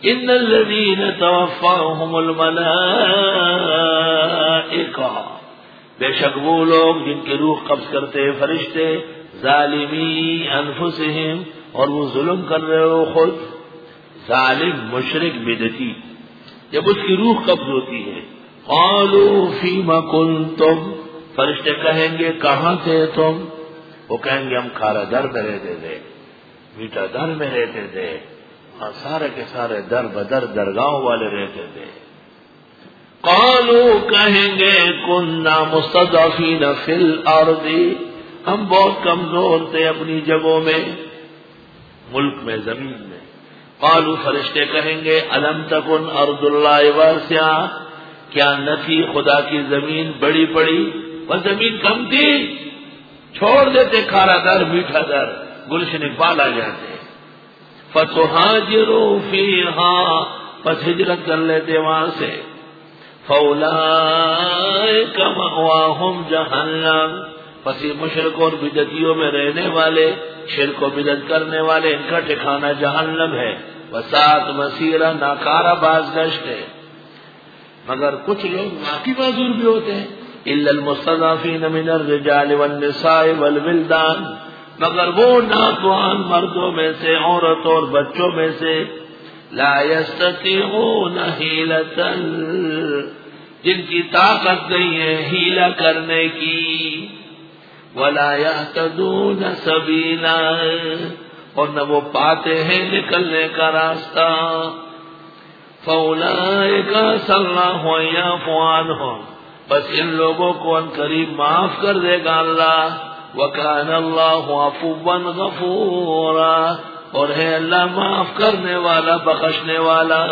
ان الذین توفاهم الملائکہ، بے شک وہ لوگ جن کی روح قبض کرتے ہیں فرشتے، ظالمی انفسہم، اور وہ ظلم کر رہے ہو خود، ظالم مشرک بدعتی، جب اس کی روح قبض ہوتی ہے، قالوا فیم کنتم، فرشتے کہیں گے کہاں تھے تم؟ وہ کہیں گے ہم کھارا در میں رہتے تھے، میٹھا در میں رہتے تھے، اور سارے کے سارے در بدر درگاہوں والے رہتے تھے۔ قالوا کہیں گے کننا مستضعفین فی الارض، ہم بہت کمزور تھے اپنی جگہوں میں، ملک میں، زمین میں۔ قالوا فرشتے کہیں گے الم تکن ارض اللہ واسعہ، کیا نہ تھی خدا کی زمین بڑی بڑی؟ وہ زمین کم تھی، چھوڑ دیتے کھارا در میٹھا در، گلشن اقبال آ جاتے، فتہاجروا فیہا، پس ہجرت کر لیتے وہاں سے، فاولئک مأواہم جہنم، پس یہ مشرک اور بدعتیوں میں رہنے والے، شرک و بدعت کرنے والے، ان کا ٹھکانہ جہنم ہے، وساعت مسیرہ، ناکارہ بازگشت ہے۔ مگر کچھ لوگ واقعی معذور بھی ہوتے ہیں، الا المستضعفین من الرجال والنساء والولدان، مگر وہ ناتوان مردوں میں سے، عورتوں اور بچوں میں سے، لا یستطیعون حیلۃ، جن کی طاقت نہیں ہے حیلہ کرنے کی، ولا یہتدون سبیلا، اور نہ وہ پاتے ہیں نکلنے کا راستہ، فاولئک عسى اللہ ان یعفو عنہم، بس ان لوگوں کو ان قریب معاف کر دے گا اللہ، وکان اللہ عفوا غفورا، اور ہے اللہ معاف کرنے والا بخشنے والا۔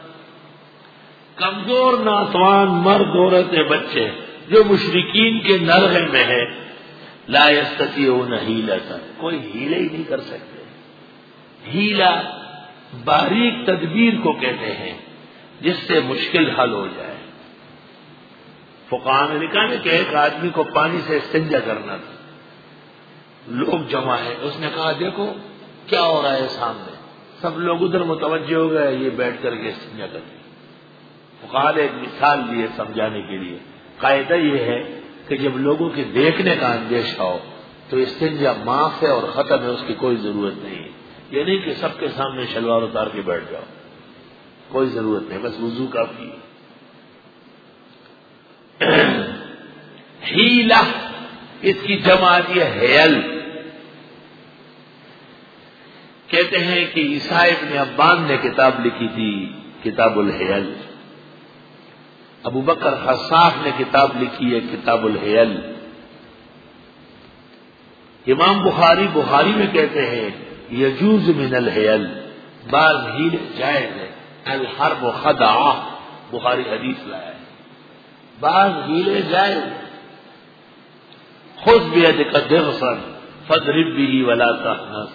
کمزور ناتوان مرد عورتیں بچے جو مشرکین کے نرغے میں ہے، لا یستطیعون حیلۃ، کوئی ہیلہ ہی نہیں کر سکتے۔ ہیلہ باریک تدبیر کو کہتے ہیں جس سے مشکل حل ہو جائے۔ فقہاء نے لکھا ہے کہ ایک آدمی کو پانی سے استنجا کرنا تھا، لوگ جمع ہے، اس نے کہا دیکھو کیا ہو رہا ہے سامنے، سب لوگ ادھر متوجہ ہو گئے، یہ بیٹھ کر کے استنجا کرتے۔ فقہاء نے ایک مثال دی ہے سمجھانے کے لیے، قاعدہ یہ ہے کہ جب لوگوں کے دیکھنے کا اندیشہ ہو تو استنجا معاف ہے اور ختم ہے، اس کی کوئی ضرورت نہیں ہے۔ یہ نہیں کہ سب کے سامنے شلوار اتار کے بیٹھ جاؤ، کوئی ضرورت نہیں، بس وضو کافی ہے۔ حیلہ اس کی جمع آتی ہے حیل، کہتے ہیں کہ عیسیٰ ابن عبان نے کتاب لکھی تھی کتاب الحیل، ابو بکر خصاف نے کتاب لکھی ہے کتاب الحیل، امام بخاری میں کہتے ہیں یجوز من الحیل، بعض ہیلے جائز ہے، الحرب خدعہ، بخاری حدیث لایا ہے، بعض ہیلے جائز، خذ بیدک ضغثا فاضرب به ولا تحنث،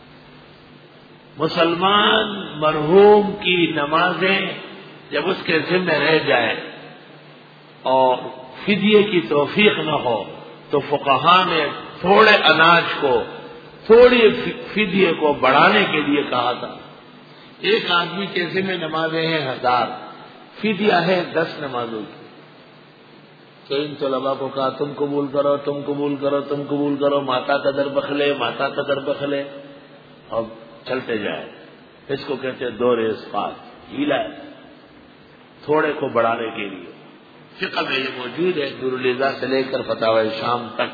مسلمان مرحوم کی نمازیں جب اس کے ذمہ رہ جائے اور فدیے کی توفیق نہ ہو تو فقہاء نے تھوڑے اناج کو، تھوڑی فدیے کو بڑھانے کے لیے کہا تھا۔ ایک آدمی کے ذمہ نمازیں ہیں 1000، فدیہ ہے 10 نمازوں کی، تو ان طلباء کو کہا تم قبول کرو، تم قبول کرو، تم قبول کرو، ماتا کا در بخلے، ماتا کا در بخلے، اور چلتے جائے۔ اس کو کہتے ہیں دور اسقاط، ہیلا ہے تھوڑے کو بڑھانے کے لیے۔ فقہ میں یہ موجود ہے نور الاضاء سے لے کر فتاوی شام تک۔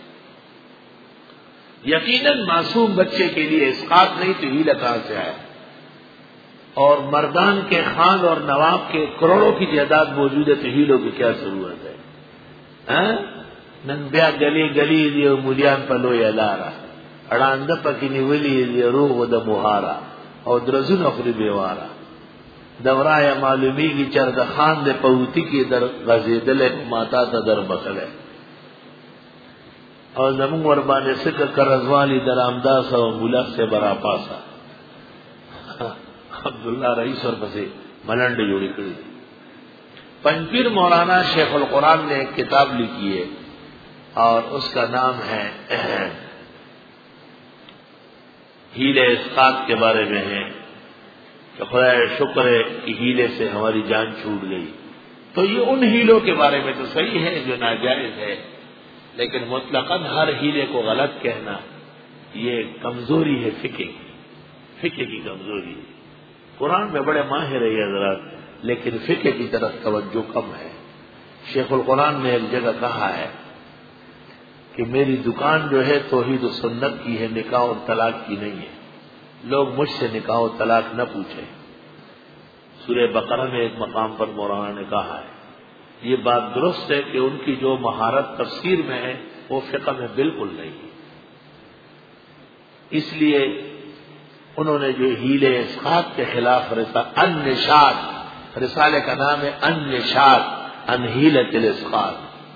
یقیناً معصوم بچے کے لیے اسقاط نہیں تو ہیلا کہاں سے آئے؟ اور مردان کے خان اور نواب کے کروڑوں کی تعداد موجود ہے تو ہیلوں کی کیا ضرورت ہے؟ نن بیا گلی گلی دی مولیان پلو یلارا اڑاند پکینی ولی دی روح د بوهارا او درزون اخری بیوارا دورا معلومی کی چرد خان دے پوتی کی در غزیدل ماتا تا در بخلے اور زمون وربانے سکر کرزوالی در امداس و ملک سے برا پاسا عبداللہ رئیس اور پسے ملنڈ جوڑی کری۔ پنجپیر مولانا شیخ القرآن نے ایک کتاب لکھی ہے اور اس کا نام ہے ہیلے اسقاط کے بارے میں ہے کہ خدا شکر ہے کہ ہیلے سے ہماری جان چھوٹ گئی. تو یہ ان ہیلوں کے بارے میں تو صحیح ہے جو ناجائز ہے، لیکن مطلقاً ہر ہیلے کو غلط کہنا یہ کمزوری ہے، فقہ کی کمزوری ہے. قرآن میں بڑے ماہر ہے یہ حضرات، لیکن فقہ کی طرف توجہ کم ہے. شیخ القرآن نے ایک جگہ کہا ہے کہ میری دکان جو ہے توحید و سنت کی ہے، نکاح اور طلاق کی نہیں ہے. لوگ مجھ سے نکاح و طلاق نہ پوچھیں. سورہ بقرہ میں ایک مقام پر مولانا نے کہا ہے یہ بات درست ہے کہ ان کی جو مہارت تفسیر میں ہے وہ فقہ میں بالکل نہیں ہے. اس لیے انہوں نے جو ہیلے اسقاط کے خلاف النشاط، رسالے کا نام ہے النشاط عن حیلۃ الاسقاط.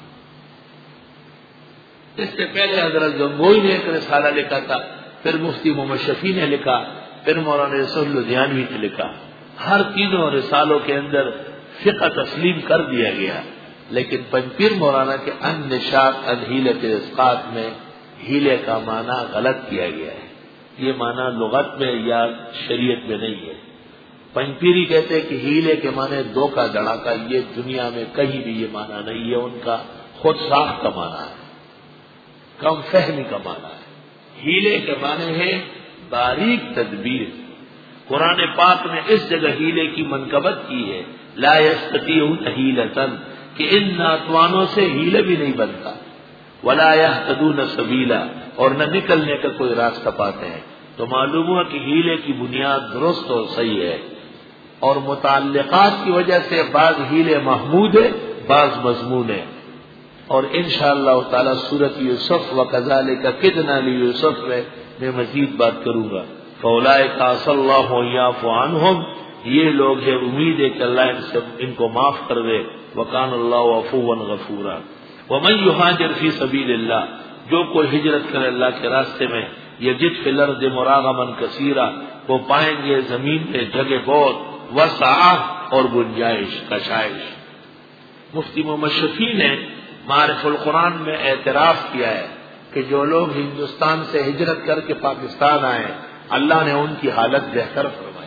اس سے پہلے حضرت گنگوئی نے ایک رسالہ لکھا تھا، پھر مفتی محمد شفیع نے لکھا، پھر مولانا رسول لدھیانوی نے لکھا. ہر تینوں رسالوں کے اندر فقہ تسلیم کر دیا گیا، لیکن پنجپیر مولانا کے النشاط عن حیلۃ الاسقاط میں ہیلے کا معنی غلط کیا گیا ہے. یہ معنی لغت میں یا شریعت میں نہیں ہے. پنجپیری کہتے ہیں کہ ہیلے کے معنی دھوکہ دھڑاکہ، یہ دنیا میں کہیں بھی یہ معنی نہیں ہے. ان کا خود ساخت کا معنی ہے، کم فہمی کا معنی ہے. ہیلے کے معنی ہے باریک تدبیر. قرآن پاک نے اس جگہ ہیلے کی منقبت کی ہے، لا یستطیعون حیلۃ، کہ ان ناتوانوں سے ہیلے بھی نہیں بنتا. ولا یہتدون سبیلا، اور نہ نکلنے کا کوئی راستہ پاتے ہیں. تو معلوم ہوا کہ ہیلے کی بنیاد درست اور صحیح ہے، اور متعلقات کی وجہ سے بعض ہیلے محمود ہے، بعض مذموم ہے. اور انشاءاللہ تعالی سورۃ یوسف وکذالک کدنا لیوسف میں مزید بات کروں گا. فاولئک عسى الله ان يعفو عنهم، یہ لوگ ہیں امید ہے کہ اللہ ان کو معاف کر دے. وکان اللہ عفوا غفورا. ومن یہاجر فی سبیل اللہ، جو کوئی ہجرت کرے اللہ کے راستے میں، یجد فی الارض مراغما کثیرا، وہ پائیں گے زمین پہ جگہ بہت، وسعہ، اور گنجائش، کشائش. مفتی محمد شفیع نے معارف القرآن میں اعتراف کیا ہے کہ جو لوگ ہندوستان سے ہجرت کر کے پاکستان آئے اللہ نے ان کی حالت بہتر فرمائی.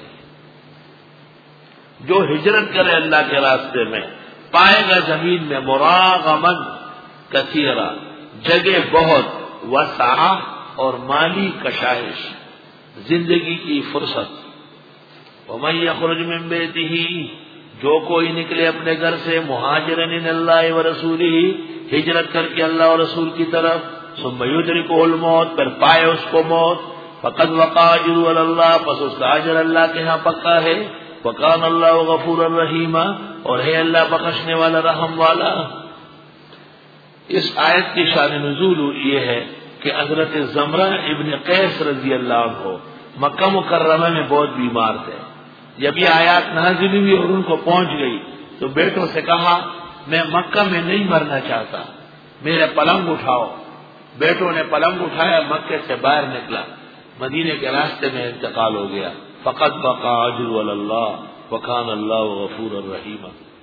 جو ہجرت کرے اللہ کے راستے میں پائے گا زمین میں مراغمن کثیرا، جگہ بہت، وسعہ، اور مالی کشائش، زندگی کی فرصت. ومن یخرج من بیتہ، جو کوئی نکلے اپنے گھر سے، مہاجرن الی اللہ ورسولہ، ہجرت کر کے اللہ اور رسول کی طرف، ثم یدرکہ الموت، پھر پائے اس کو موت، فقد وقع اجرہ علی اللہ، پس اس کا اجر اللہ کے ہاں پکا ہے. وکان اللہ غفورا رحیما، اور ہے اللہ بخشنے والا رحم والا. اس آیت کی شان نزول یہ ہے کہ حضرت زمرہ ابن قیس رضی اللہ عنہ مکہ مکرمہ میں بہت بیمار تھے. جب یہ آیات نازل ہوئی اور ان کو پہنچ گئی تو بیٹوں سے کہا میں مکہ میں نہیں مرنا چاہتا، میرے پلنگ اٹھاؤ. بیٹوں نے پلنگ اٹھایا، مکے سے باہر نکلا، مدینے کے راستے میں انتقال ہو گیا. فقط بقا اجر علی اللہ وکان اللہ غفورا رحیما.